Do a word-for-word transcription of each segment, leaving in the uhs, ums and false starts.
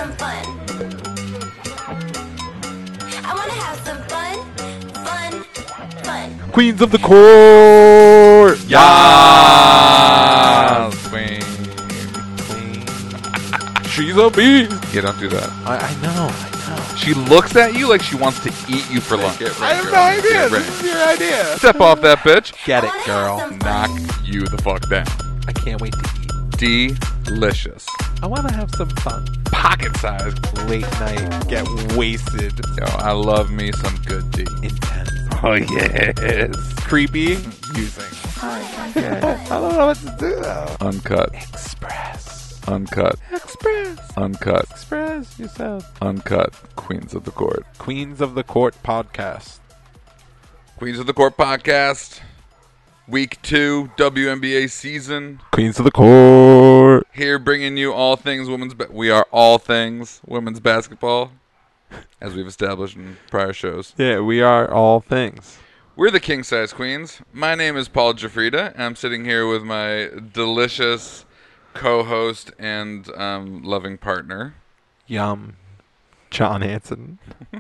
some fun. I wanna have some fun, fun, fun. Queens of the Court. Yes, queen. Queen. She's a beast. Yeah, don't do that. I, I know. I know. She looks at you like she wants to eat you for lunch. I have no idea. This is your idea. Step off that bitch. Get I it, wanna have girl. some Knock fun. you the fuck down. I can't wait to eat. Delicious. I want to have some fun. Pocket size. Late night. Get wasted. Yo, I love me some good D. Intense. Oh, yes. Creepy. Using. I don't know what to do though. Uncut. Express. Uncut. Express. Uncut. Express yourself. Uncut. Queens of the Court. Queens of the Court podcast. Queens of the Court podcast. Week two, W N B A season. Queens of the Court. Here bringing you all things women's ba- we are all things women's basketball, as we've established in prior shows. Yeah, we are all things. We're the King Size Queens. My name is Paul Jafrida, and I'm sitting here with my delicious co-host and um, loving partner, Yum. John Hanson.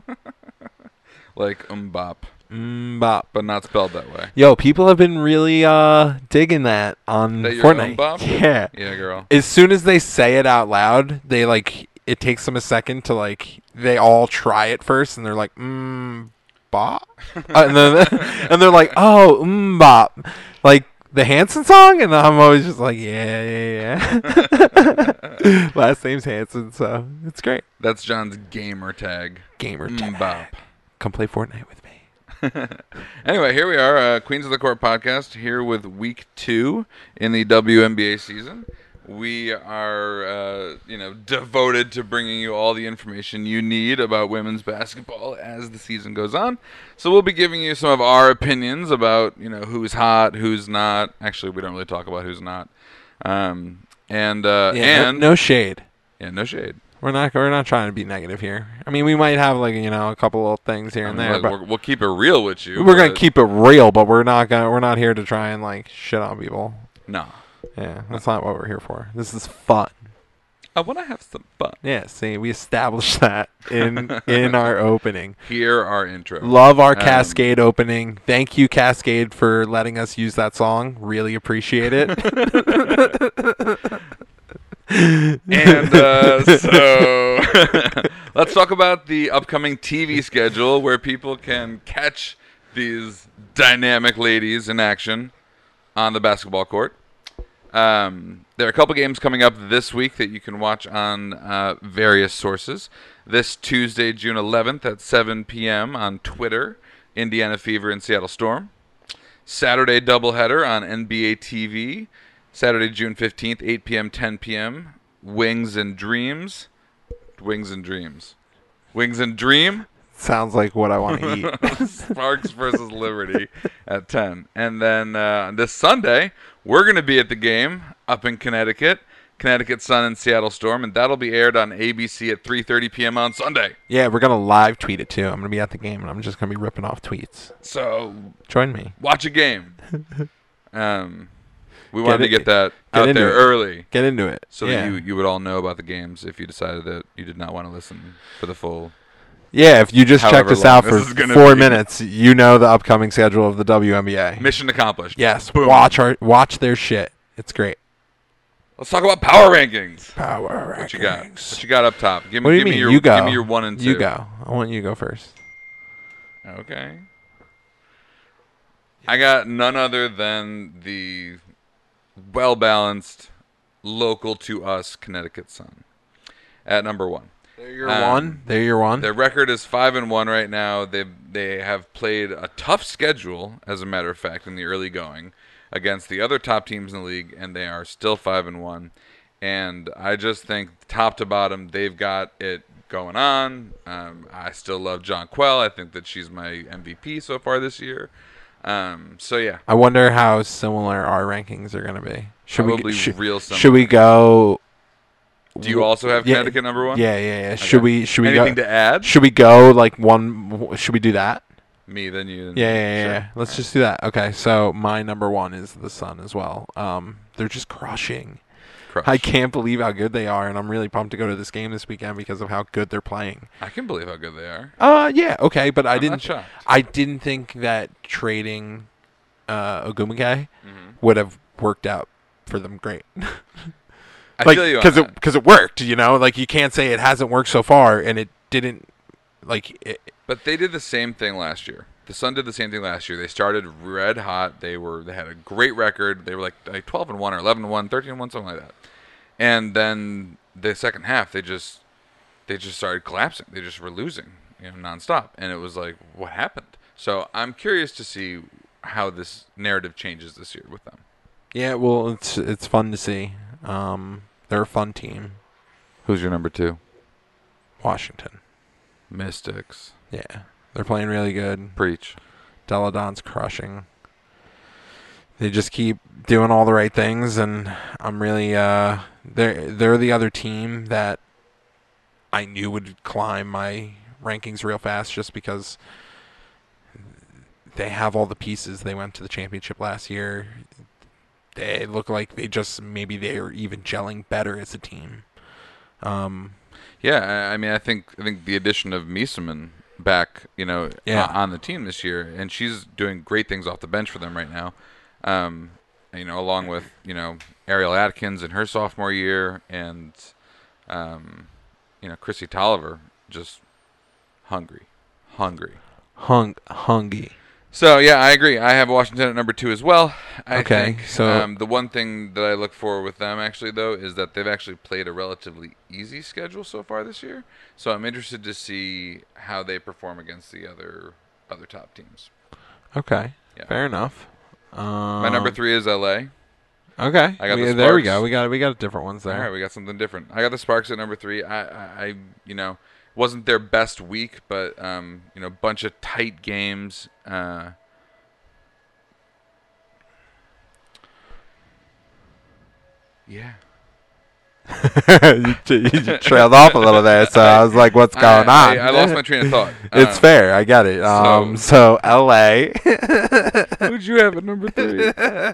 like Mbop, Mbop. but not spelled that way. Yo, people have been really uh digging that on That your Fortnite. Mbop? Yeah. Yeah, girl. As soon as they say it out loud, they like it takes them a second to like they all try it first, and they're like, mm, bop, uh, and then and they're like, oh, mm, bop, like the Hanson song, and I'm always just like, yeah, yeah, yeah. Last name's Hanson, so it's great. That's John's gamer tag. Gamer tag. Mbop. Come play Fortnite with me. Anyway, here we are, uh, Queens of the Court podcast, here with week two in the W N B A season. We are, uh, you know, devoted to bringing you all the information you need about women's basketball as the season goes on. So we'll be giving you some of our opinions about, you know, who's hot, who's not. Actually, we don't really talk about who's not. Um, and uh, Yeah, no- and no shade. yeah, no shade. We're not we're not trying to be negative here. I mean, we might have like you know a couple little things here I and mean, there, look, but we're, we'll keep it real with you. we're gonna but- keep it real. But we're not gonna we're not here to try and like shit on people. No, Yeah, that's not what we're here for. This is fun. I want to have some fun. Yeah, see, we established that in in our opening. Hear our intro. Love our Um, Cascade opening. Thank you, Cascade, for letting us use that song. Really appreciate it. And uh, so let's talk about the upcoming T V schedule where people can catch these dynamic ladies in action on the basketball court. Um, there are a couple games coming up this week that you can watch on uh, various sources. This Tuesday, June eleventh at seven p.m. on Twitter, Indiana Fever and Seattle Storm. Saturday doubleheader on N B A T V. Saturday, June fifteenth, eight p.m., ten p.m. Wings and Dreams. Wings and Dreams. Wings and Dream. Sounds like what I want to eat. Sparks versus Liberty at ten. And then uh, this Sunday, we're going to be at the game up in Connecticut. Connecticut Sun and Seattle Storm. And that'll be aired on A B C at three thirty p.m. on Sunday. Yeah, we're gonna live tweet it too. I'm gonna be at the game, and I'm just gonna be ripping off tweets. So Join me. watch a game. Um, we Get wanted to it- get that get out into there it. early. Get into it. So yeah. that you, you would all know about the games if you decided that you did not want to listen for the full. Yeah, if you just checked However us long out this for is gonna four be. minutes, you know the upcoming schedule of the W N B A. Mission accomplished. Yes, Boom. watch our watch their shit. It's great. Let's talk about power rankings. Power What you got? What you got up top? Give me, What do you give me mean? your, You go. Give me your one and two. You go. I want you to go first. Okay. I got none other than the well-balanced, local to us Connecticut Sun at number one. They're your Um, one. They're your one. Their record is five and one right now. They they have played a tough schedule, as a matter of fact, in the early going against the other top teams in the league, and they are still five and one. And I just think top to bottom, they've got it going on. Um, I still love John Quell. I think that she's my M V P so far this year. Um, so yeah, I wonder how similar our rankings are going to be. Should probably we should, real similar. should we go? Do you also have Yeah, Connecticut number one? Yeah, yeah, yeah. Should we? Should we Anything go? to add? Should we go like one? Should we do that? Me, then you. Then Yeah, yeah, yeah. sure. yeah. Let's just do that. Okay, so my number one is the Sun as well. Um, they're just crushing. crush. I can't believe how good they are, and I'm really pumped to go to this game this weekend because of how good they're playing. I can believe how good they are. Uh, yeah, okay, but I I'm didn't. not shocked. I didn't think that trading uh, Ogumake Mm-hmm. would have worked out for them great. I like, feel you on because that. it because it worked. You know, like you can't say it hasn't worked so far, and it didn't. Like, it, But they did the same thing last year. The Sun did the same thing last year. They started red hot. They were they had a great record. They were like like twelve and one or eleven and one, thirteen and one, something like that. And then the second half, they just they just started collapsing. They just were losing, you know, nonstop. And it was like, what happened? So I'm curious to see how this narrative changes this year with them. yeah, well, it's it's fun to see. Um, they're a fun team. Who's your number two? Washington. Mystics. Yeah, they're playing really good. Preach. Deladon's crushing. They just keep doing all the right things, and I'm really uh, they're they're the other team that I knew would climb my rankings real fast, just because they have all the pieces. They went to the championship last year. They look like they just maybe they're even gelling better as a team. Um, Yeah, I I mean, I think I think the addition of Miesemann back, you know, Yeah. uh, on the team this year, and she's doing great things off the bench for them right now. Um, you know, along with you know Ariel Atkins in her sophomore year, and um, you know Chrissy Tolliver just hungry, hungry. hung hungy. So yeah, I agree. I have Washington at number two as well. I Okay, think. so- um, the one thing that I look for with them actually though is that they've actually played a relatively easy schedule so far this year. So I'm interested to see how they perform against the other other top teams. Okay, Yeah. fair enough. Um, My number three is L A. Okay, I got we, the there we Sparks. go. We got we got different ones All there. right, we got something different. I got the Sparks at number three. I, I, I you know, wasn't their best week, but um, you know, bunch of tight games. Uh, yeah. you, you trailed off a little there, so I was like, "What's going I, on?" I, I lost my train of thought. It's Um, fair. I get it. Um, so, L A. Who'd you have at number three?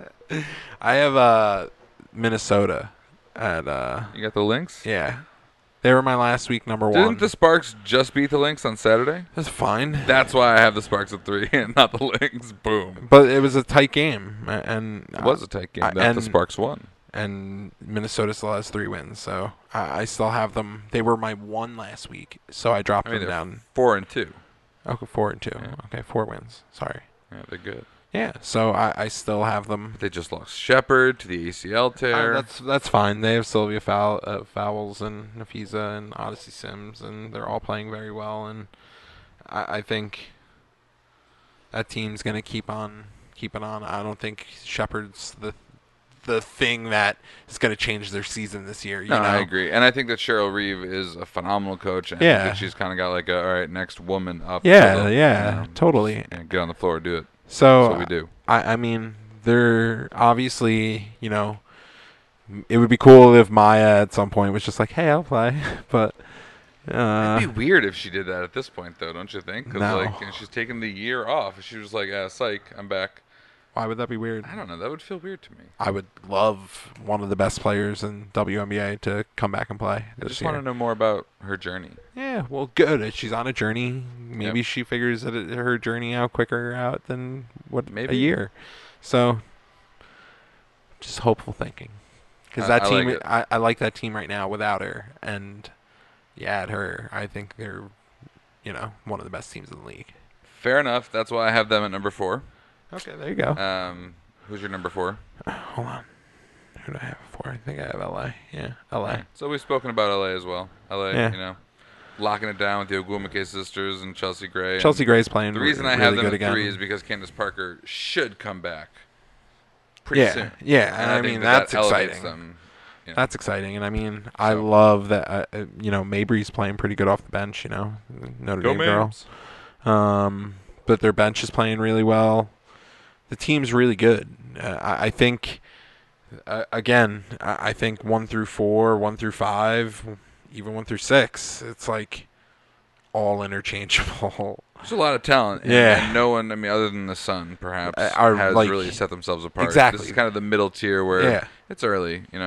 I have uh, Minnesota at uh, You got the Lynx? yeah. They were my last week number Didn't one. the Sparks just beat the Lynx on Saturday? That's fine. That's why I have the Sparks at three and not the Lynx. Boom. But it was a tight game, a- and It was a tight game I- that the and- Sparks won. and Minnesota still has three wins, so I, I still have them. They were my one last week, so I dropped I mean, them they're down. four and two. Okay, four and two. Yeah. Okay, four wins. Sorry. Yeah, they're good. Yeah, so I, I still have them. They just lost Shepard to the A C L Uh, tear. that's that's fine. They have Sylvia Fowl, uh, Fowles and Nafisa and Odyssey Sims, and they're all playing very well. And I, I think that team's gonna keep on keeping on. I don't think Shepard's the the thing that is gonna change their season this year. You no, know? I agree, and I think that Cheryl Reeve is a phenomenal coach. And I Yeah. think that she's kind of got like a all right, next woman up. Yeah, to the- yeah, you know, totally. and get on the floor, do it. So That's what we do. I, I mean, they're obviously, you know, m- it would be cool if Maya at some point was just like, "Hey, I'll play," but uh, It'd be weird if she did that at this point, though, don't you think? Because No. like, you know, she's taking the year off. If she was like, ah, psych, I'm back. why would that be weird? I don't know. That would feel weird to me. I would love one of the best players in W N B A to come back and play I this just year. want to know more about her journey. Yeah, well, good. She's on a journey. Maybe Yep. she figures that it, her journey out quicker out than what Maybe. a year. So, just hopeful thinking, because I- that I team, like it. I, I like that team right now without her, and you add her, I think they're, you know, one of the best teams in the league. Fair enough. That's why I have them at number four. Okay, there you go. Um, who's your number four? Hold on, who do I have for? I think I have L A. Yeah, L A. So we've spoken about L A as well. L A, Yeah. you know, locking it down with the Ogwumike sisters and Chelsea Gray. and Chelsea Gray's playing. The reason re- I really have them good at again. three is because Candace Parker should come back pretty yeah, soon. yeah, And I, think mean that that's that elevates exciting. them, you know. That's exciting, and I mean, I So- love that. Uh, uh, you know, Mabry's playing pretty good off the bench. You know, Notre Go Dame girl. Mavs. Um, but their bench is playing really well. The team's really good. Uh, I, I think, uh, again, I, I think one through four, one through five, even one through six, it's like all interchangeable. There's a lot of talent. And, Yeah. and no one, I mean, other than the Sun, perhaps, Uh, are, has like- really set themselves apart. Exactly. This is kind of the middle tier where Yeah. it's early, you know.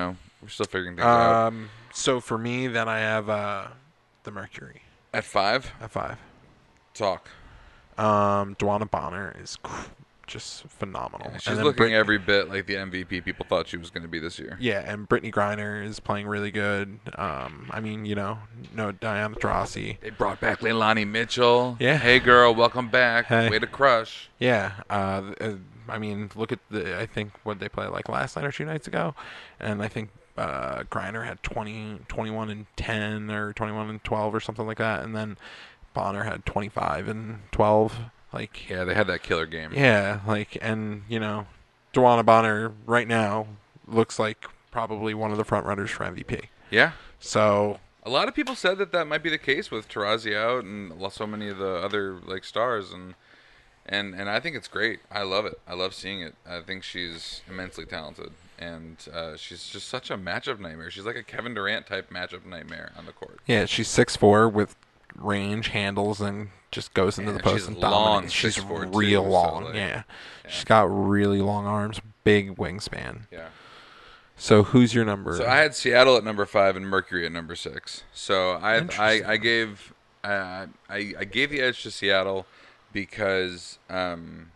We're still figuring things out. Um, so for me, then I have uh, the Mercury At five, at five. talk. Um, Dwana Bonner is cr- just phenomenal. Yeah, And she's then looking Brit- every bit like the M V P people thought she was going to be this year. Yeah, and Brittany Griner is playing really good. Um, I mean, you know, no Diana Taurasi. They brought back Leilani Mitchell. Yeah. Hey, girl, welcome back. Hey. Way to crush. Yeah, uh, uh, I mean, look at the. I think what they played like last night or two nights ago, and I think uh, Griner had twenty, twenty-one and ten or twenty-one and twelve or something like that, and then Bonner had twenty-five and twelve. Like, Yeah, they had that killer game. yeah, like, and you know, Dwana Bonner right now looks like probably one of the front runners for M V P. Yeah. So A lot of people said that that might be the case with Tarazi out and lo- so many of the other like stars, and and and I think it's great. I love it. I love seeing it. I think she's immensely talented, and uh, she's just such a matchup nightmare. She's like a Kevin Durant type matchup nightmare on the court. yeah, she's six four with range, handles, and just goes into Yeah, the post she's and long, dominates. She's six four real too, so, long. like, yeah. yeah. She's got really long arms, big wingspan. Yeah. So who's your number? So I had Seattle at number five and Mercury at number six. So I I, Interesting. I gave uh, I I gave the edge to Seattle because um,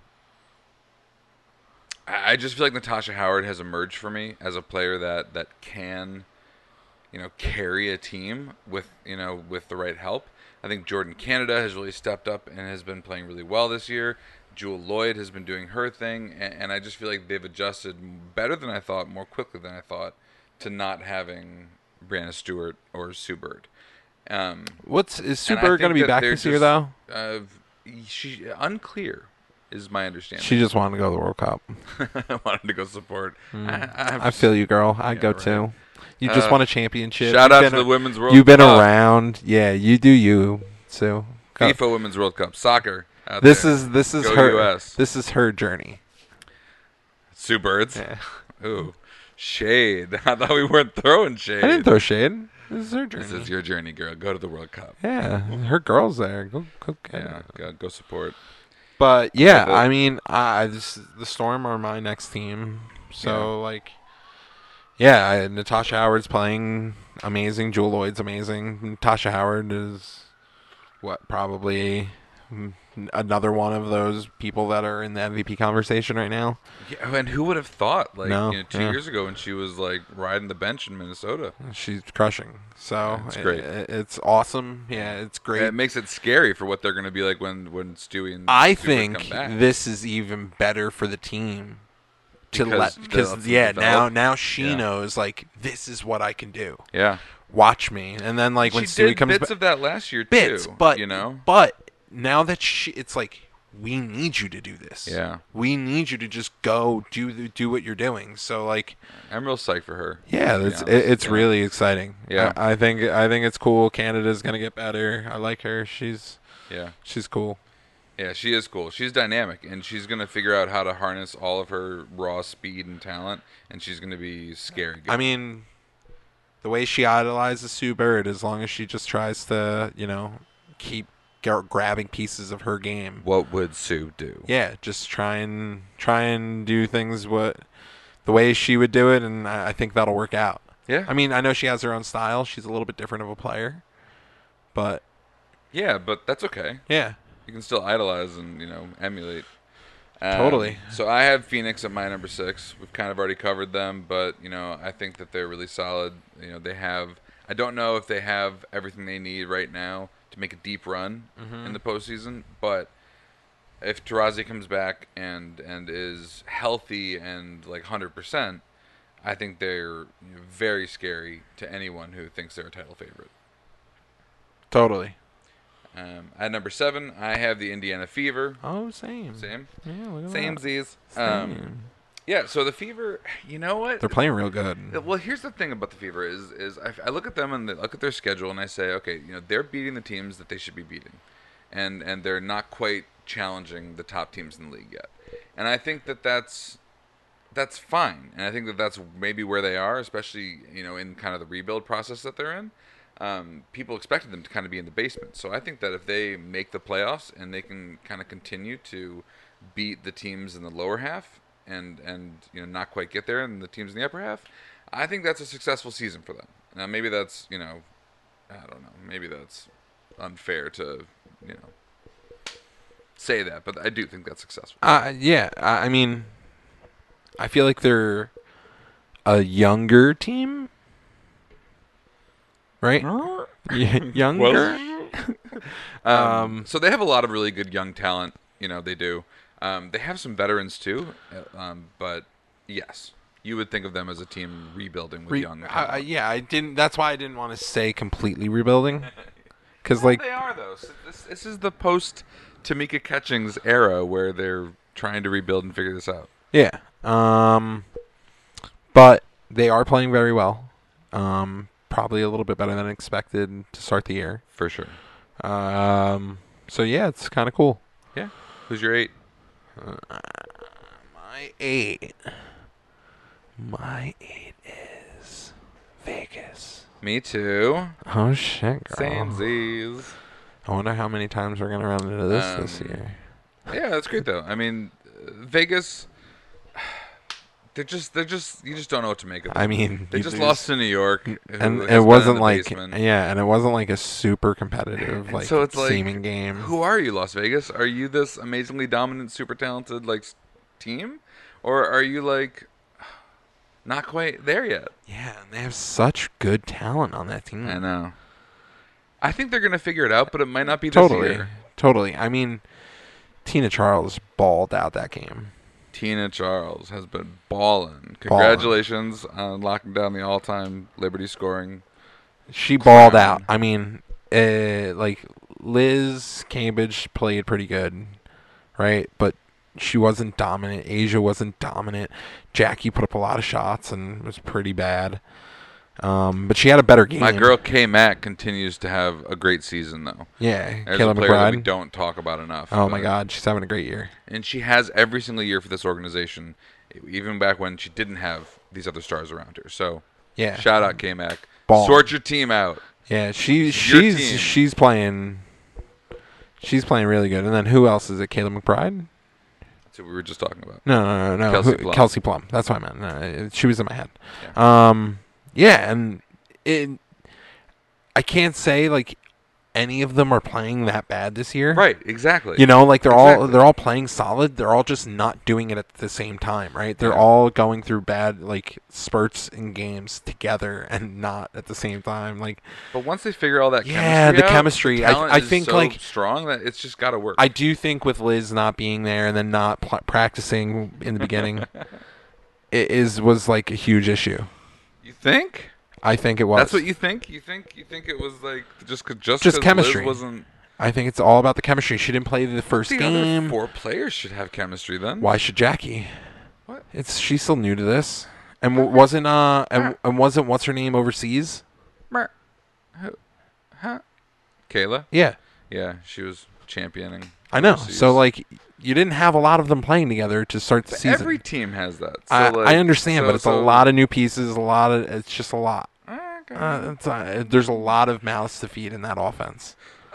I I just feel like Natasha Howard has emerged for me as a player that that can, you know, carry a team with you know with the right help. I think Jordan Canada has really stepped up and has been playing really well this year. Jewel Lloyd has been doing her thing, and, and I just feel like they've adjusted better than I thought, more quickly than I thought, to not having Brianna Stewart or Sue Bird. Um, What's is Sue and I Bird going to think be that back they're this year just, though? Uh, she unclear is my understanding. She just wanted to go to the World Cup. wanted to go support. Mm. I, I feel you, girl. I'd Yeah, go right. too. You just Uh, won a championship. Shout You've out been to the a- Women's World You've been Cup. around. Yeah, you do you, Sue. Go. FIFA Women's World Cup soccer. Out This there. is this is Go her. U S. This is her journey. Sue Birds. Yeah. Ooh, shade. I thought we weren't throwing shade. I didn't throw shade. This is her journey. This is your journey, girl. Go to the World Cup. Yeah, her girl's there. Go, go get Yeah, it. go, go support. But yeah, but- I mean, I this, the Storm are my next team. So Yeah. like, yeah, I, Natasha Howard's playing amazing. Jewel Lloyd's amazing. Natasha Howard is what probably mm, another one of those people that are in the M V P conversation right now. Yeah, and who would have thought? Like No, you know, two yeah. years ago when she was like riding the bench in Minnesota. She's crushing. So Yeah, it's great. It, it's awesome. Yeah, it's great. It makes it scary for what they're going to be like when when Stewie and I Sue Bird think come back. this is even better for the team to Because let they because let them yeah now develop. now she Yeah. knows like this is what I can do. yeah, Watch me, and then like when she Stewie did comes bits back, of that last year bits, too. but you know, but now that she, it's like we need you to do this. Yeah. we need you to just go do the, do what you're doing. So like I'm real psyched for her. yeah, to be it's honest. it, it's Yeah. really exciting. Yeah. I, I think I think it's cool. Canada's gonna get better. I like her. She's yeah. she's cool. Yeah, she is cool. She's dynamic, and she's going to figure out how to harness all of her raw speed and talent, and she's going to be scary good. I mean, the way she idolizes Sue Bird, as long as she just tries to, you know, keep g- grabbing pieces of her game. what would Sue do? Yeah, just try and try and do things what the way she would do it, and I, I think that'll work out. Yeah. I mean, I know she has her own style. She's a little bit different of a player, but Yeah, but that's okay. yeah, You can still idolize and, you know, emulate. Um, Totally. So I have Phoenix at my number six. We've kind of already covered them, but, you know, I think that they're really solid. You know, they have – I don't know if they have everything they need right now to make a deep run in the postseason, but if Tarazi comes back and, and is healthy and, like, one hundred percent, I think they're you know, very scary to anyone who thinks they're a title favorite. totally. Um, at number seven, I have the Indiana Fever. Oh, same. Same. Yeah, look at Same that. Z's. Um, Same. yeah, so the Fever, you know what? They're playing real good. Well, here's the thing about the Fever is is I, I look at them and they look at their schedule and I say, okay, you know, they're beating the teams that they should be beating, and and they're not quite challenging the top teams in the league yet, and I think that that's that's fine, and I think that that's maybe where they are, especially you know in kind of the rebuild process that they're in. Um, people expected them to kind of be in the basement, so I think that if they make the playoffs and they can kind of continue to beat the teams in the lower half and and you know not quite get there and the teams in the upper half, I think that's a successful season for them. Now, maybe that's, you know, I don't know. Maybe that's unfair to, you know, say that, but I do think that's successful. Uh, yeah, I I mean, I feel like they're a younger team, right? Y- younger. Um, Um, so they have a lot of really good young talent. You know, they do. Um, they have some veterans too, uh, um, but yes, you would think of them as a team rebuilding with Re- young I, talent. I, yeah, I didn't. That's why I didn't want to say completely rebuilding, because Well, like, they are though. So this, this is the post Tamika Catchings era where they're trying to rebuild and figure this out. yeah. Um, but they are playing very well. Um, probably a little bit better than expected to start the year. For sure. Um, so yeah, it's kind of cool. Yeah. Who's your eight? My eight. My eight is Vegas. Me too. Oh shit, girl. Samesies. I wonder how many times we're gonna run into this this Um, year. Yeah, that's great though. I mean, uh, Vegas. They're just, they're just, you just don't know what to make of them. I mean, They you just lose- lost to New York, who and has been it in wasn't the like basement. yeah, and it wasn't like a super competitive And like so it's like, seeming game. Who are you, Las Vegas? Are you this amazingly dominant, super talented like s- team, or are you like not quite there yet? Yeah, and they have such good talent on that team. I know. I think they're gonna figure it out, but it might not be this Totally, year. totally. I mean, Tina Charles balled out that game. Tina Charles has been balling. Congratulations on locking down the all-time Liberty scoring. She balled Crown. out. I mean, uh, like Liz Cambridge played pretty good, right? But she wasn't dominant. Asia wasn't dominant. Jackie put up a lot of shots and was pretty bad. Um, but she had a better game. My girl K Mac continues to have a great season, though. yeah, There's Kayla a player that we McBride. don't talk about enough. Oh my but- God, she's having a great year. And she has every single year for this organization, even back when she didn't have these other stars around her. So, Yeah, shout out K Mac. Ball. Sort your team out. yeah. She This is your she's team. she's playing. She's playing really good. And then who else is it? Kayla McBride? That's what we were just talking about. No, no, no, no. Kelsey Who- Plum. Kelsey Plum. That's what I meant. No, she was in my head. Um, yeah, and it. I can't say like any of them are playing that bad this year. Right, exactly. You know, like they're all Exactly. they're all playing solid. They're all just not doing it at the same time, right? They're Yeah. all going through bad like spurts in games together and not at the same time. Like But once they figure all that Yeah, chemistry the out, chemistry. the I- talent I is think, so like- strong that it's just got to work. I do think with Liz not being there and then not pl- practicing in the beginning, it is was like a huge issue. You think? I think it was. That's what you think? You think you think it was like just 'cause- just Just 'cause chemistry. Liz wasn't I think it's all about the chemistry. She didn't play the first the game. other four players should have chemistry then. Why should Jackie? What? It's she's still new to this, and w- wasn't uh and, and wasn't what's her name overseas? Mer- Who? Huh? Kayla? Yeah, Yeah, she was championing. I know. overseas. So like, you didn't have a lot of them playing together to start the But season. every team has that. So I, like, I understand, so- but it's a so- lot of new pieces. A lot of it's just a lot. Okay. Uh, it's, uh, there's a lot of mouths to feed in that offense.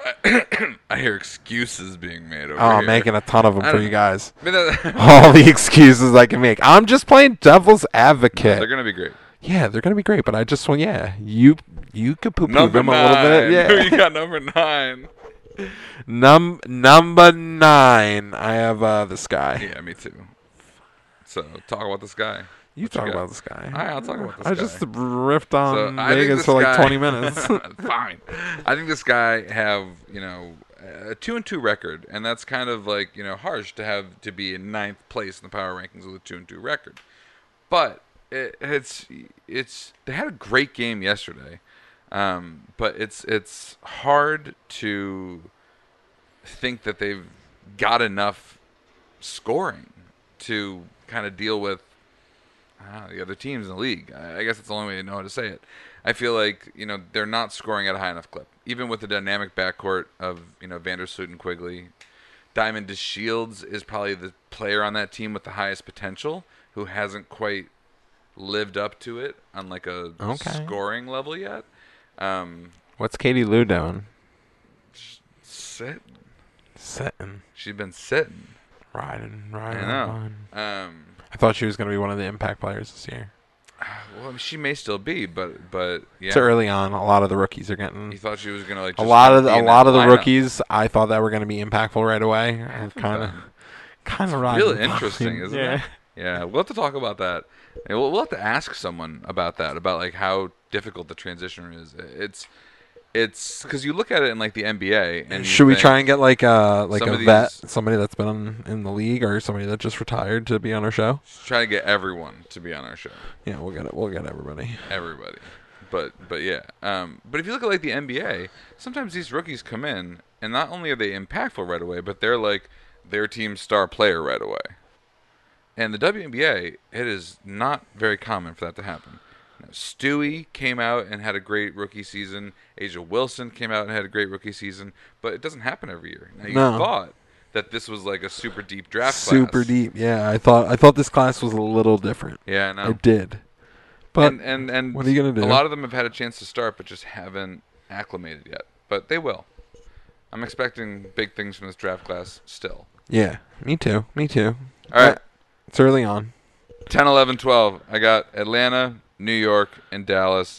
I hear excuses being made over Oh, here. I'm making a ton of them I for don't- you guys. I mean, that- All the excuses I can make. I'm just playing devil's advocate. They're gonna be great. Yeah, they're gonna be great, but I just want yeah, you you could poo poo Number them nine. a little bit. Who Yeah. you got number nine? Num number nine. I have uh, this guy. Yeah, me too. So talk about this guy. You What talk got? about this guy. All right, I'll talk about this I guy. just riffed on So I think Vegas this for like guy- twenty minutes. Fine. I think this guy have you know a two and two record, and that's kind of like you know harsh to have to be in ninth place in the power rankings with a two and two record. But it, it's it's they had a great game yesterday, um, but it's it's hard to think that they've got enough scoring to kind of deal with Ah, the other teams in the league. I I guess that's the only way to know how to say it. I feel like you know they're not scoring at a high enough clip, even with the dynamic backcourt of you know Vandersloot and Quigley. Diamond DeShields is probably the player on that team with the highest potential, who hasn't quite lived up to it on like a Okay. scoring level yet. Um, What's Katie Lou doing? sit. Sitting, She's been sitting. riding, I riding. know. on. Um, I thought she was gonna be one of the impact players this year. Well, I mean, she may still be, but but yeah. It's early on. A lot of the rookies are You getting thought she was gonna like a just lot kinda of the, be a in lot that of the lineup. rookies. I thought that were going to be impactful right away. Kind of, kind of Really interesting, isn't yeah. it? Yeah, we'll have to talk about that. And We'll, we'll have to ask someone about that, about like how difficult the transition is. It's it's because you look at it in like the N B A, and you Should we think try and get like uh like some a of vet, these- somebody that's been on, in the league, or somebody that just retired to be on our show? try to get everyone to be on our show, Yeah, we'll get it. We'll get everybody. everybody. But but yeah, um, but if you look at like the N B A, sometimes these rookies come in, and not only are they impactful right away, but they're like their team's star player right away. And the W N B A, it is not very common for that to happen. Now, Stewie came out and had a great rookie season. Asia Wilson came out and had a great rookie season, but it doesn't happen every year. Now you No. thought that this was like a super deep draft Super class. deep. Yeah, I thought I thought this class was a little different. Yeah, I know. I did. But and, and and what are you gonna do? A lot of them have had a chance to start, but just haven't acclimated yet. But they will. I'm expecting big things from this draft class still. yeah, me too. Me too. All right, Uh, it's early on. ten, eleven, twelve. I got Atlanta, New York, and Dallas.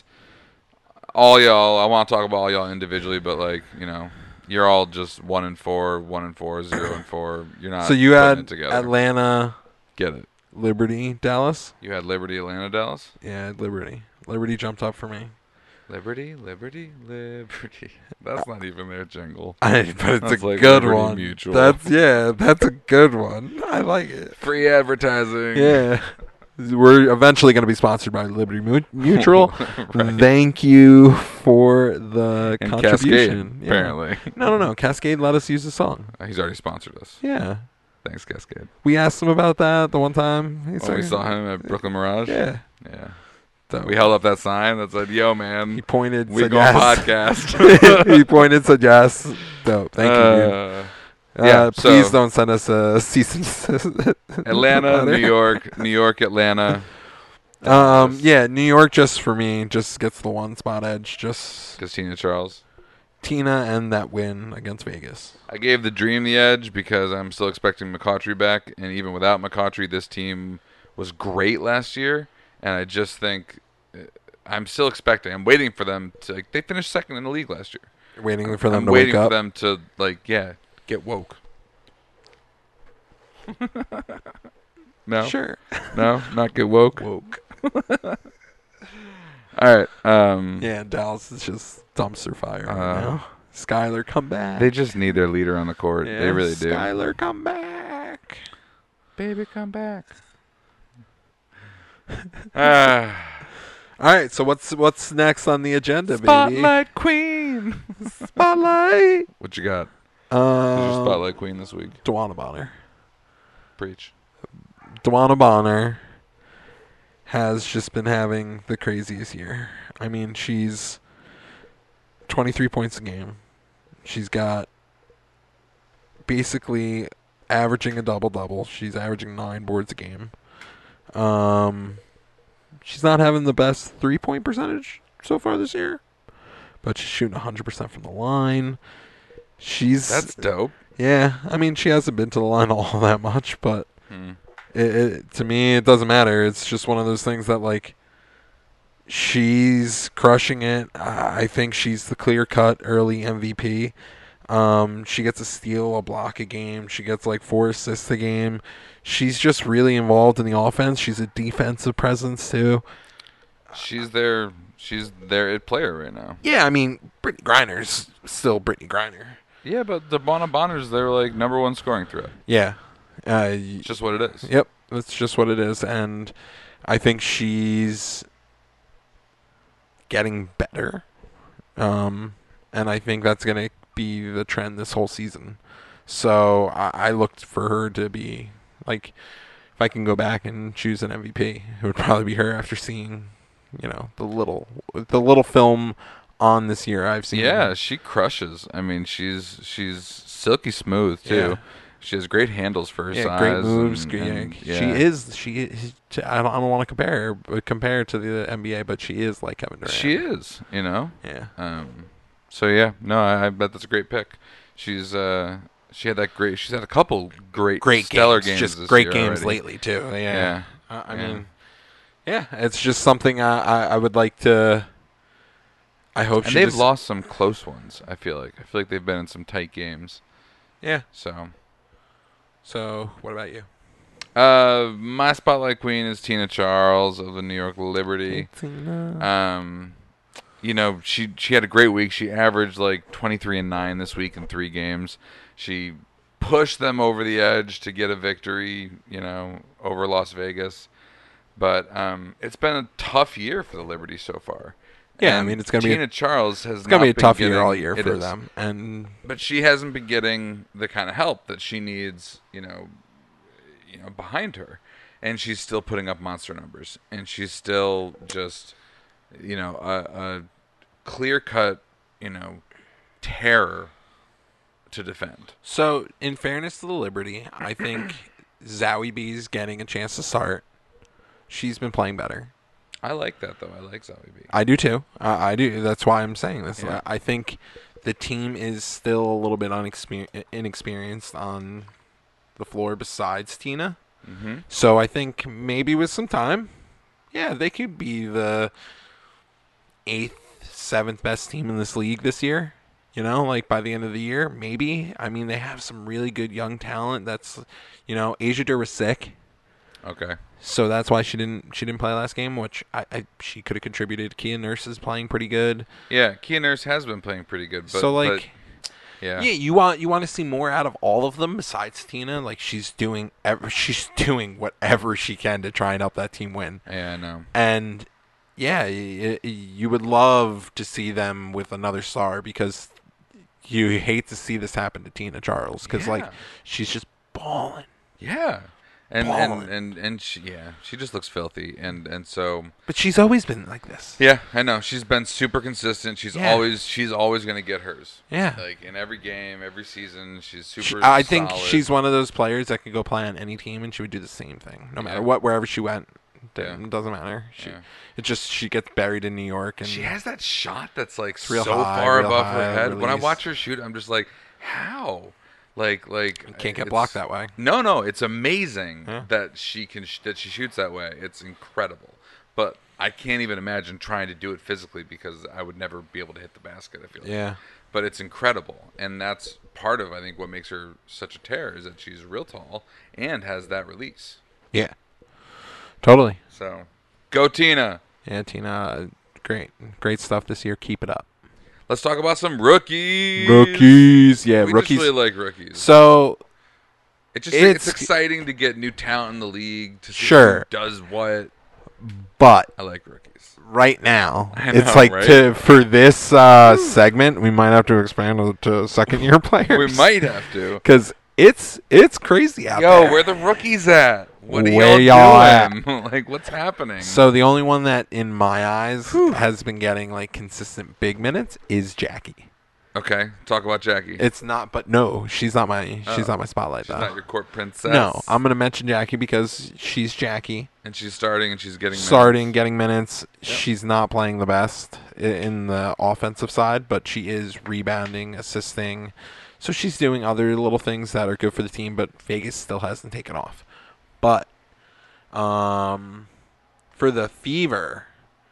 All y'all, I want to talk about all y'all individually, but like, you know, you're all just one and four, one and four, zero and four. You're not. So you putting had it together. Atlanta, Get it? Liberty, Dallas. You had Liberty, Atlanta, Dallas. Yeah, I had Liberty. Liberty jumped up for me. Liberty, Liberty, Liberty. That's not even their jingle. I, but it's That's a like good Liberty one. Mutual. That's yeah, that's a good one. I like it. Free advertising. Yeah. We're eventually going to be sponsored by Liberty Mu- Mutual. Right. Thank you for the And contribution. Cascade, Yeah. apparently. No, no, no. Cascade let us use the song. Uh, He's already sponsored us. Yeah. Thanks, Cascade. We asked him about that the one time. He When said- we saw him at Brooklyn Mirage. Yeah. Yeah. So We held up that sign that said, "Yo, man, he pointed, we said go yes. podcast." He pointed, said yes. Dope. Thank you, dude. Uh, Uh, yeah, please so- don't send us a cease and desist Atlanta, letter. New York, New York, Atlanta. Um, yeah, New York just for me just gets the one spot edge. Just Christina Charles. Tina and that win against Vegas. I gave the Dream the edge because I'm still expecting McCautry back, and even without McCautry, this team was great last year, and I just think uh, I'm still expecting. I'm waiting for them to. Like, they finished second in the league last year. Waiting for them I'm to waiting wake for up. them to like, yeah, get woke. No, Sure. no, not get woke. Woke. All right. Um, Yeah, Dallas is just dumpster fire right Uh, now. Skylar, come back. They just need their leader on the court. yeah, They really do. Skylar, come back. Baby, come back. Ah, All right, so what's what's next on the agenda, baby? Spotlight Queen. Spotlight. What you got? Who's your Um, Spotlight Queen this week? Dewana Bonner. Preach. Dewana Bonner has just been having the craziest year. I mean, she's twenty-three points a game. She's got basically averaging a double-double. She's averaging nine boards a game. Um, she's not having the best three-point percentage so far this year, but she's shooting one hundred percent from the line. She's That's dope. yeah, I mean, she hasn't been to the line all that much, but Hmm. it, it, to me, it doesn't matter. It's just one of those things that, like, she's crushing it. I I think she's the clear-cut early M V P. Um, she gets a steal, a block a game. She gets, like, four assists a game. She's just really involved in the offense. She's a defensive presence, too. She's their she's their it player right now. Yeah, I mean, Brittany Griner's still Brittany Griner. Yeah, but the Dewana Bonner's their like number one scoring threat. Yeah. Uh, It's just what it is. Yep, that's just what it is, and I think she's getting better, um, and I think that's gonna be the trend this whole season. So I, I looked for her to be like, if I can go back and choose an M V P, it would probably be her after seeing, you know, the little the little film on this year I've seen. Yeah, she crushes. I mean, she's she's silky smooth too. Yeah. She has great handles for her Yeah, size. great moves. and- great- and, yeah. yeah. She is. She is. I don't. I don't want to compare her, but compare her to the N B A, but she is like Kevin Durant. She is. You know. Yeah. Um. So yeah, no, I, I bet that's a great pick. She's uh, she had that great. She's had a couple great, Great stellar games. games, Just this great year games already. lately too. Yeah. Yeah. Uh, I Yeah. mean, Yeah, it's just something I, I, I would like to. I hope And she they've just, lost some close ones. I feel like. I feel like they've been in some tight games. Yeah. So, So, what about you? uh, my spotlight queen is Tina Charles of the New York Liberty. Um, you know, she she had a great week. She averaged like twenty-three and nine this week in three games. She pushed them over the edge to get a victory, you know, over Las Vegas. But um, it's been a tough year for the Liberty so far. Yeah, I And mean, it's gonna be a- Tina Charles has It's gonna not be a been tough getting, year all year it for is. them, and But she hasn't been getting the kind of help that she needs, you know, you know, behind her, and she's still putting up monster numbers, and she's still just, you know, a, a clear-cut, you know, terror to defend. so in fairness to the Liberty, I think Zowie B's getting a chance to start. She's been playing better. I like that though. I like Zoe B. I do too. I, I do. That's why I'm saying this. Yeah. I I think the team is still a little bit unexper- inexperienced on the floor besides Tina. Mm-hmm. So I think maybe with some time, yeah, they could be the eighth, seventh best team in this league this year. You know, like by the end of the year, maybe. I mean, they have some really good young talent. That's, you know, Asia Dur was sick. Okay. So that's why she didn't she didn't play last game, which I, I she could have contributed. Kia Nurse is playing pretty good. Yeah, Kia Nurse has been playing pretty good. But, so like, but, yeah, yeah, you want you want to see more out of all of them besides Tina. Like she's doing ever she's doing whatever she can to try and help that team win. yeah, I know. And yeah, y- y- you would love to see them with another star because you hate to see this happen to Tina Charles because like Yeah. she's just balling. Yeah, and Ballin'. and and and she, yeah, she just looks filthy, and and so But she's always been like this. yeah, I know she's been super consistent. She's Yeah. always she's always gonna get hers. Yeah. Like in every game, every season, she's super. She, I think solid. she's one of those players that could go play on any team and she would do the same thing, no matter Yeah. what, wherever she went. It Yeah. doesn't matter. She, Yeah. it just she gets buried in New York, and She has that shot that's like so real high, far real above high her head. When I release. watch her shoot, I'm just like, how? Like, like can't get it's- blocked that way. No, no, it's amazing Yeah. that she can sh- that she shoots that way. It's incredible. But I can't even imagine trying to do it physically because I would never be able to hit the basket. I feel like. Yeah. But it's incredible, and that's part of I think what makes her such a terror is that she's real tall and has that release. Yeah, totally. So, go Tina. Yeah, Tina, great, great stuff this year. Keep it up. Let's talk about some rookies. Rookies, yeah, we rookies. just really like rookies. So It just it's, It's- exciting to get new talent in the league to see Sure. who does what. but I like rookies. right now, I it's know, like right? to for this uh, segment, we might have to expand it to second year players. We might have to. because it's it's crazy out Yo, there. where the rookies at? What are Where y'all, y'all doing? like, what's happening? So the only one that, in my eyes, has been getting like consistent big minutes is Jackie. okay, talk about Jackie. It's not, but no, she's not my she's Oh. not my spotlight She's though. not your court princess. No, I'm gonna mention Jackie because she's Jackie, and she's starting and she's getting starting, minutes. getting minutes. She's not playing the best i- in the offensive side, but she is rebounding, assisting. So she's doing other little things that are good for the team, but Vegas still hasn't taken off. But um, for the Fever,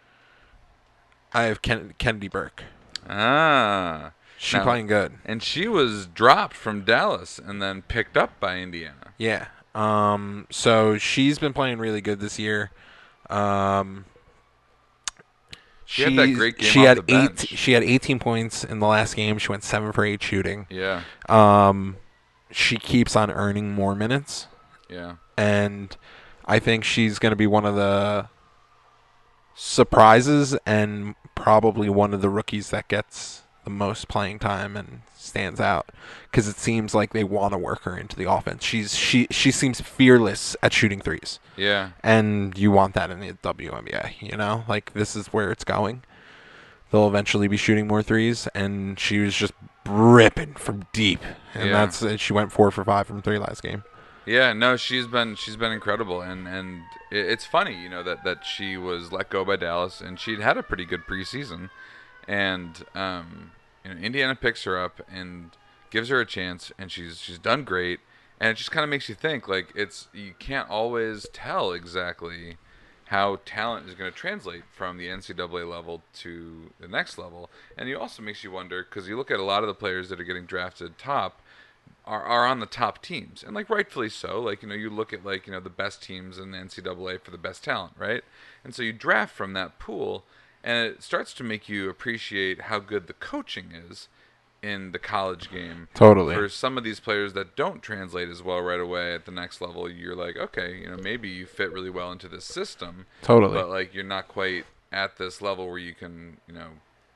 I have Ken- Kennedy Burke. Ah, She Now- playing good. and she was dropped from Dallas and then picked up by Indiana. Yeah. Um. So she's been playing really good this year. Um. She had that she's- great game She off had the eight. bench. She had eighteen points in the last game. She went seven for eight shooting. Yeah, Um. She keeps on earning more minutes, yeah. and I think she's going to be one of the surprises and probably one of the rookies that gets the most playing time and stands out because it seems like they want to work her into the offense. She's she she seems fearless at shooting threes, Yeah, and you want that in the W N B A. You know, like this is where it's going. They'll eventually be shooting more threes, and she was just ripping from deep, and Yeah. that's and she went four for five from three last game. yeah. No, she's been she's been incredible, and and it, it's funny, you know, that that she was let go by Dallas, and she'd had a pretty good preseason, and um, you know, Indiana picks her up and gives her a chance, and she's she's done great, and it just kind of makes you think like it's you can't always tell exactly how talent is going to translate from the N C double A level to the next level. And it also makes you wonder, because you look at a lot of the players that are getting drafted top are, are on the top teams, and like rightfully so. Like, you know, you look at like, you know, the best teams in the N C double A for the best talent, right? And so you draft from that pool, and it starts to make you appreciate how good the coaching is in the college game. Totally. For some of these players that don't translate as well right away at the next level, you're like, okay, you know, maybe you fit really well into this system. Totally. But like, you're not quite at this level where you can, you know,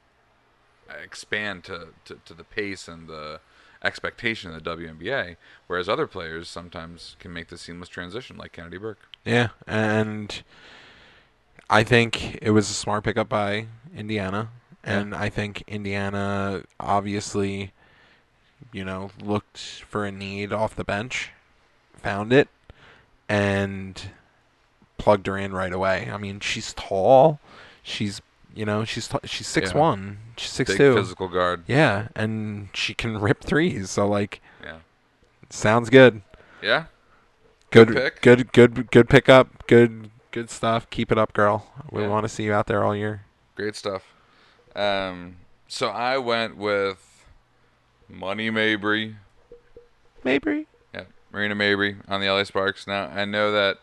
expand to, to, to the pace and the expectation of the W N B A, whereas other players sometimes can make the seamless transition, like Kennedy Burke. Yeah, and I think it was a smart pickup by Indiana. And I think Indiana obviously, you know, looked for a need off the bench, found it, and plugged her in right away. I mean, she's tall. She's, you know, she's t- she's six Yeah. one. She's six Big two. physical guard. Yeah, and she can rip threes. So like, Yeah. sounds good. Yeah. Good, Good pick. good, good, good pickup. Good, good stuff. Keep it up, girl. We Yeah. want to see you out there all year. Great stuff. Um, so I went with Money Mabry. Mabry. Yeah, Marina Mabry on the L A Sparks. Now, I know that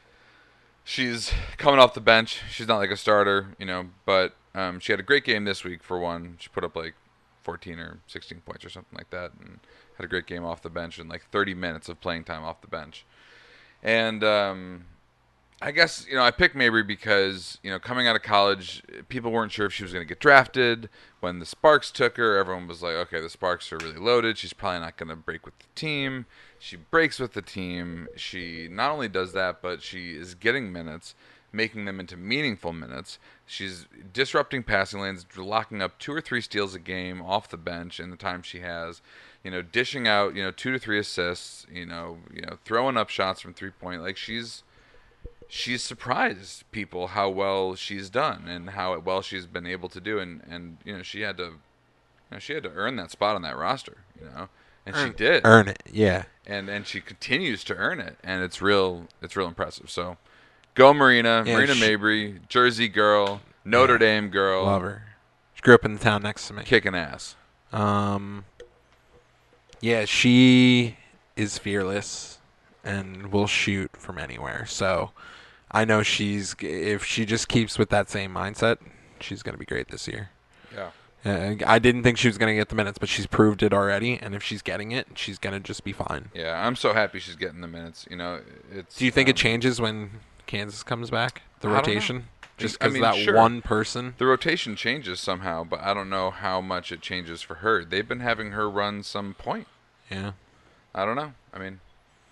she's coming off the bench. She's not like a starter, you know, but um, she had a great game this week for one. She put up like fourteen or sixteen points or something like that, and had a great game off the bench and like thirty minutes of playing time off the bench. And um, I guess, you know, I picked Mabry because, you know, coming out of college, people weren't sure if she was going to get drafted. When the Sparks took her, everyone was like, okay, the Sparks are really loaded. She's probably not going to break with the team. She breaks with the team. She not only does that, but she is getting minutes, making them into meaningful minutes. She's disrupting passing lanes, locking up two or three steals a game off the bench in the time she has. You know, dishing out, you know, two to three assists, you know, you know, throwing up shots from three-point. Like, she's... she's surprised people how well she's done and how well she's been able to do, and, and you know she had to, you know, she had to earn that spot on that roster, you know, and she did Earn it. Yeah. and and she continues to earn it, and it's real, it's real impressive. So, go Marina, Yeah, Marina she- Mabry, Jersey girl, Notre Yeah. Dame girl, Love her. She grew up in the town next to me. kicking ass. Um, yeah, she is fearless and will shoot from anywhere. So I know she's, if she just keeps with that same mindset, she's going to be great this year. Yeah. Uh, I didn't think she was going to get the minutes, but she's proved it already. And if she's getting it, she's going to just be fine. Yeah, I'm so happy she's getting the minutes. You know, it's. Do you think it um, changes when Kansas comes back? The I don't know. rotation? Just I because mean, that sure. one person? The rotation changes somehow, but I don't know how much it changes for her. They've been having her run some point. Yeah. I don't know. I mean,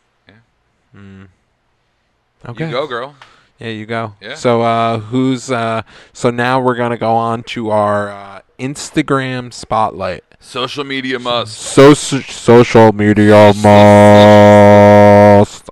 Mm. Okay. you go, girl. Yeah, you go. Yeah. So, uh, who's uh? So now we're gonna go on to our uh, Instagram spotlight. Social media must. So social media must.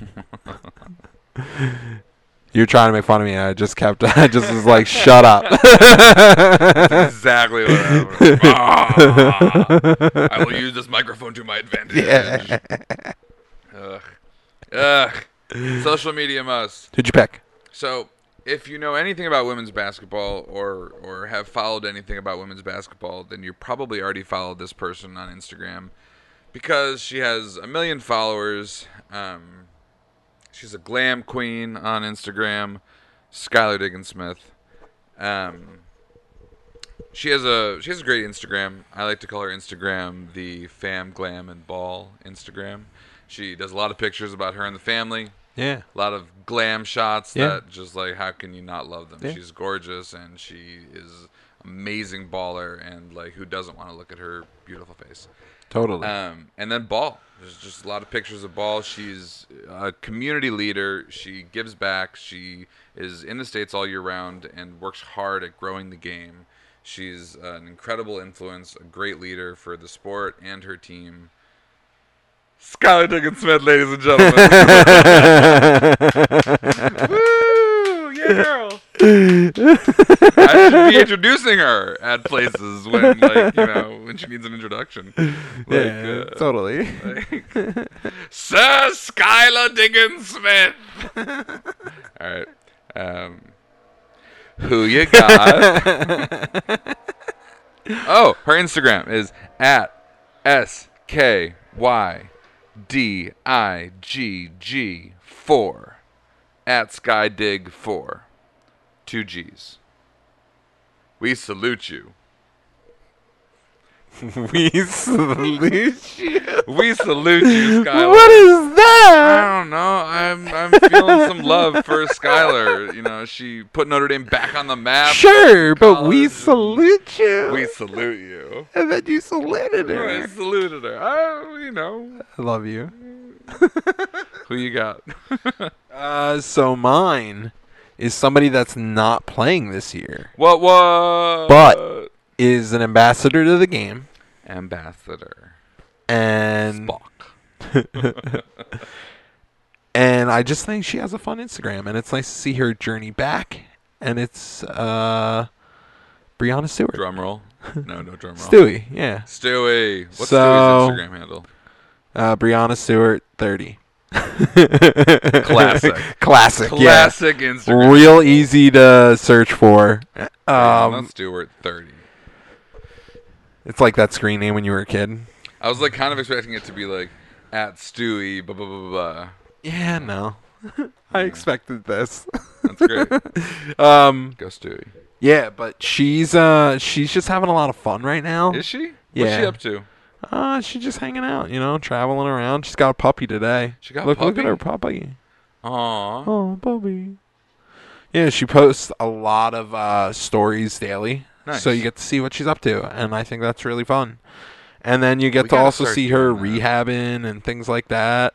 You're trying to make fun of me. And I just kept. I just was like, shut up. Exactly what happened. Ah, I will use this microphone to my advantage. Yeah. Ugh. Ugh. Social media must. Who'd you pick? So, if you know anything about women's basketball or or have followed anything about women's basketball, then you probably already followed this person on Instagram because she has a million followers. Um, she's a glam queen on Instagram, Skylar Diggins Smith. Um, she has a she has a great Instagram. I like to call her Instagram the Fam Glam and Ball Instagram. She does a lot of pictures about her and the family. Yeah. A lot of glam shots Yeah. that just like, how can you not love them? Yeah. She's gorgeous and she is amazing baller, and like, who doesn't want to look at her beautiful face? Totally. Um, and then Ball. There's just a lot of pictures of Ball. She's a community leader. She gives back. She is in the States all year round and works hard at growing the game. She's an incredible influence, a great leader for the sport and her team. Skylar Diggins Smith, ladies and gentlemen. Woo! Yeah, girl. I should be introducing her at places when, like, you know, when she needs an introduction. Like, yeah. uh, Totally. like, Sir Skylar Diggins Smith. All right. Um, who you got? Oh, her Instagram is at S K Y D I G G four. At Skydig four. Two G's. We salute you. We salute you. We salute you, Skylar. What is I that? don't know. I'm I'm feeling some love for Skylar. You know, she put Notre Dame back on the map. Sure, but we college. salute you. We salute you. And then you saluted We her. saluted her. Oh, you know. I love you. Who you got? Uh, so mine is somebody that's not playing this year. What? What? But is an ambassador to the game, Ambassador and Spock. and I just think she has a fun Instagram, and it's nice to see her journey back. And it's uh, Brianna Stewart. Drum roll. No, no drum roll. Stewie, yeah. Stewie. What's So- Stewie's Instagram handle? Uh, Brianna Stewart, thirty. Classic. Classic, yeah. Classic Instagram. Real easy to search for. Brianna Um, Stewart, thirty. it's like that screen name when you were a kid. I was like kind of expecting it to be like at Stewie, blah blah blah blah. Yeah, no. I expected this. That's great. um, Go Stewie. yeah, but she's uh she's just having a lot of fun right now. Is she? What's Yeah. she up to? Uh, she's just hanging out, you know, traveling around. She's got a puppy today. She got a look, look puppy? at her puppy. Aw. Oh, puppy. Yeah, she posts a lot of uh, stories daily, Nice. so you get to see what she's up to, and I think that's really fun. And then you get We to gotta also start see her doing that. rehabbing and things like that.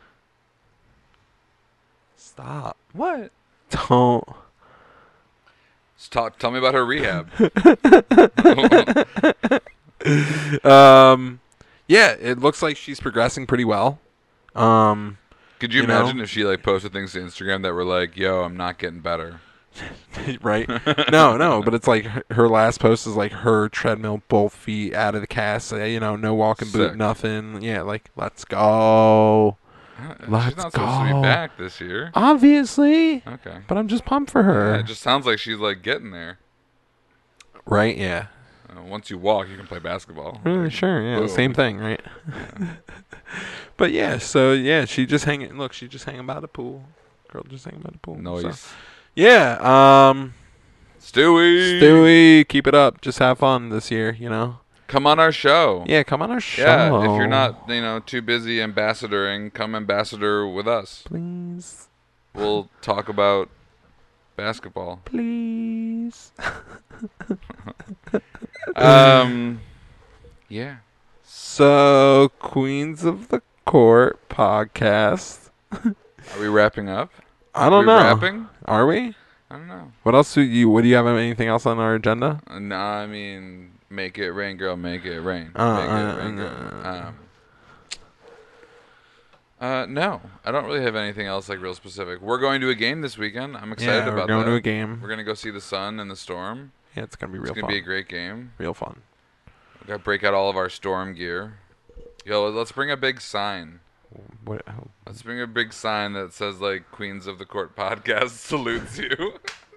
Stop. What? Don't. Just talk, tell me about her rehab. Um, yeah, it looks like she's progressing pretty well. Um, Could you, You know? imagine if she like posted things to Instagram that were like, "Yo, I'm not getting better." right? No, no, but it's like her- her last post is like her treadmill, both feet out of the cast. uh, You know, no walking boot, Sick. nothing. Yeah, like let's go. Uh, Let's She's not supposed to go. be back this year. Obviously, Okay. but I'm just pumped for her. Yeah, it just sounds like she's like getting there. right? Yeah. Uh, once you walk, you can play basketball. Uh, sure. Yeah. Boom. Same thing, right? But yeah, so yeah, she just hanging. Look, she just hanging by the pool. Girl, just hanging by the pool. Noise. So, yeah. Um. Stewie. Stewie, keep it up. Just have fun this year. You know. Come on our show. Yeah. Come on our show. Yeah, if you're not, you know, too busy ambassadoring, come ambassador with us. Please. We'll talk about basketball. Please. Um, yeah. So, Queens of the Court podcast. Are we wrapping up? I Are don't we know. Wrapping? Are we? I don't know. What else do you? What do you have? Anything else on our agenda? Uh, no, I mean, make it rain, girl, make it rain. Uh, make uh, it rain, uh, girl. uh, Um, uh, no, I don't really have anything else like real specific. We're going to a game this weekend. I'm excited yeah, about we're going that. to a game. We're gonna go see the Sun and the Storm. Yeah, it's gonna be It's real gonna fun. be a great game. real fun. We gotta break out all of our Storm gear. Yo, let's bring a big sign. What? Let's bring a big sign that says like Queens of the Court podcast salutes you.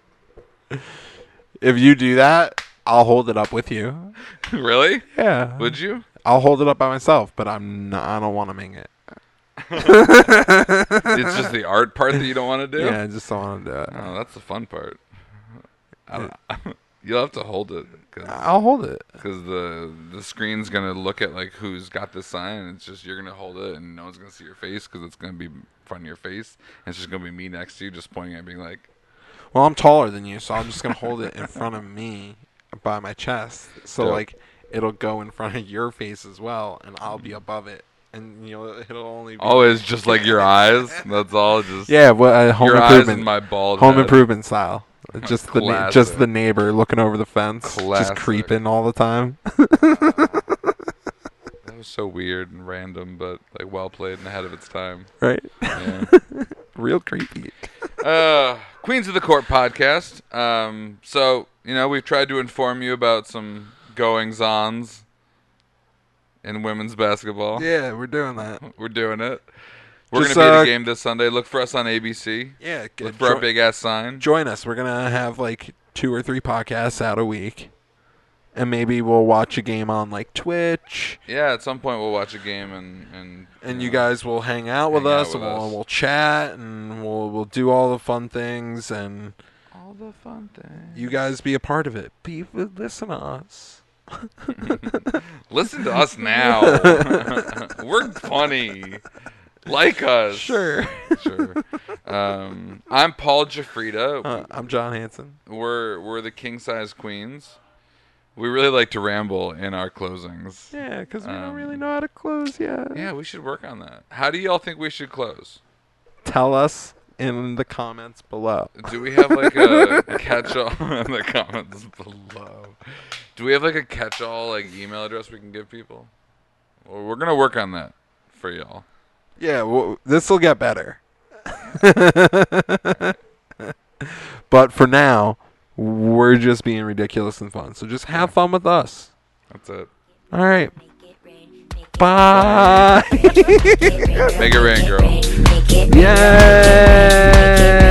If you do that, I'll hold it up with you. Really? Yeah. Would you? I'll hold it up by myself, but I'm not, I don't want to make it. It's just the art part that you don't want to do? Yeah, I just don't want to do it. Oh, that's the fun part. I don't, you'll have to hold it because I'll hold it. the the screen's gonna look at like who's got this sign. And it's just you're gonna hold it and no one's gonna see your face because it's gonna be in front of your face. And it's just gonna be me next to you, just pointing at, being like, Well, I'm taller than you, so I'm just gonna hold it in front of me by my chest. So Dope. like it'll go in front of your face as well, and I'll be above it, and you know it'll only be always just like your eyes. That's all. Just yeah, well, uh, home your eyes improvement, and my bald home head. improvement style. Just the na- Classic. just the neighbor looking over the fence, Classic. just creeping all the time. That was so weird and random, but like well played and ahead of its time. Right, Yeah. real creepy. uh, Queens of the Court podcast. Um, so you know we've tried to inform you about some goings-ons in women's basketball. Yeah, we're doing that. We're doing it. We're Just, gonna be at uh, a game this Sunday. Look for us on A B C. Yeah, Look get, for our jo- big ass sign. join us. We're gonna have like two or three podcasts out a week, and maybe we'll watch a game on like Twitch. Yeah, at some point we'll watch a game and and And you know, guys will hang out with hang out us, with and we'll, us. we'll chat, and we'll we'll do all the fun things, and all the fun things. you guys be a part of it. Be listen to us. Listen to us now. We're funny. Like us. Sure. Sure. Um, I'm Paul Jafrida. Uh, I'm John Hanson. We're we're the King Size Queens. We really like to ramble in our closings. Yeah, because we don't Um, really know how to close yet. Yeah, we should work on that. How do y'all think we should close? Tell us in the comments below. Do we have like a catch-all in the comments below? Do we have like a catch-all like email address we can give people? Well, we're gonna work on that for y'all. Yeah, well, this will get better. But for now, we're just being ridiculous and fun. So just have fun with us. That's it. All right. Bye. Make it rain, girl. Make it rain. Yay.